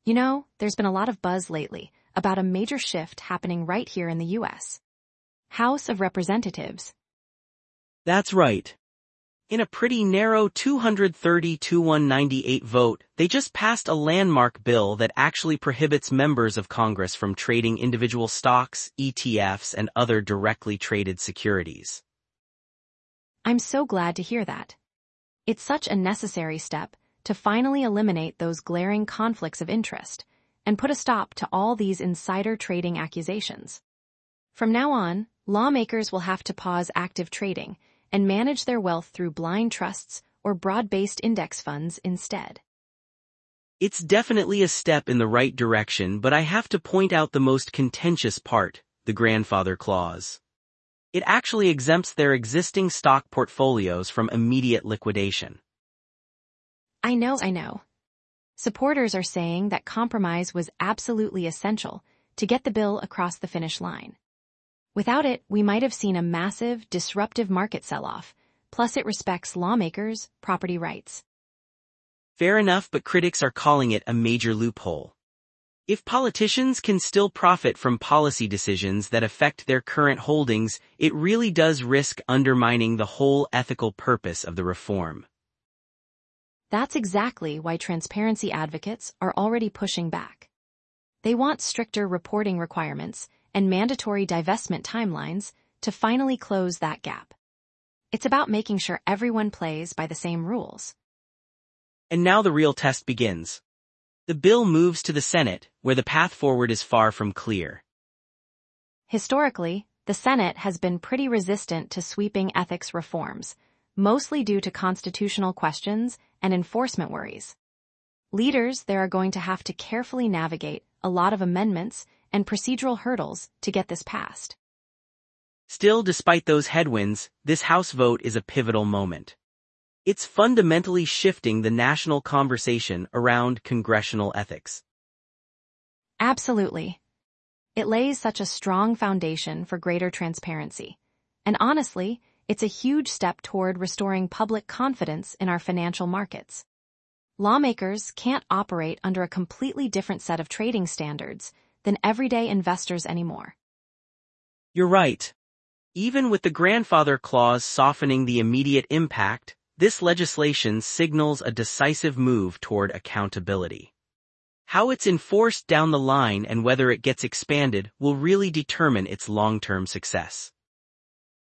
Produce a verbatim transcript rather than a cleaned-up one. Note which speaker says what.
Speaker 1: You know, there's been a lot of buzz lately about a major shift happening right here in the U S House of Representatives.
Speaker 2: That's right. In a pretty narrow two hundred thirty to one ninety-eight vote, they just passed a landmark bill that actually prohibits members of Congress from trading individual stocks, E T Fs, and other directly traded securities.
Speaker 1: I'm so glad to hear that. It's such a necessary step to finally eliminate those glaring conflicts of interest and put a stop to all these insider trading accusations. From now on, lawmakers will have to pause active trading and manage their wealth through blind trusts or broad-based index funds instead.
Speaker 2: It's definitely a step in the right direction, but I have to point out the most contentious part, the grandfather clause. It actually exempts their existing stock portfolios from immediate liquidation.
Speaker 1: I know, I know. Supporters are saying that compromise was absolutely essential to get the bill across the finish line. Without it, we might have seen a massive, disruptive market sell-off, plus it respects lawmakers' property rights.
Speaker 2: Fair enough, but critics are calling it a major loophole. If politicians can still profit from policy decisions that affect their current holdings, it really does risk undermining the whole ethical purpose of the reform.
Speaker 1: That's exactly why transparency advocates are already pushing back. They want stricter reporting requirements and mandatory divestment timelines to finally close that gap. It's about making sure everyone plays by the same rules.
Speaker 2: And now the real test begins. The bill moves to the Senate, where the path forward is far from clear.
Speaker 1: Historically, the Senate has been pretty resistant to sweeping ethics reforms, mostly due to constitutional questions and enforcement worries. Leaders there are going to have to carefully navigate a lot of amendments and procedural hurdles to get this passed.
Speaker 2: Still, despite those headwinds, this House vote is a pivotal moment. It's fundamentally shifting the national conversation around congressional ethics.
Speaker 1: Absolutely. It lays such a strong foundation for greater transparency. And honestly, it's a huge step toward restoring public confidence in our financial markets. Lawmakers can't operate under a completely different set of trading standards than everyday investors anymore.
Speaker 2: You're right. Even with the grandfather clause softening the immediate impact, this legislation signals a decisive move toward accountability. How it's enforced down the line and whether it gets expanded will really determine its long-term success.